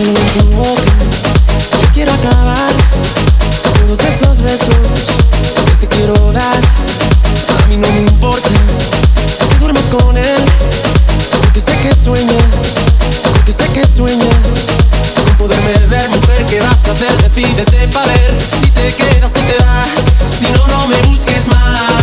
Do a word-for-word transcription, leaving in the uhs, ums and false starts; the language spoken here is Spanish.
anhelo en tu boca. Yo quiero acabar todos esos besos que te quiero dar. A mí no me importa que duermas con él, porque sé que sueñas, porque sé que sueñas con poderme ver. Mujer, ¿qué vas a hacer? Decídete pa' ver si te quedas o te vas. Si no, no me busques más.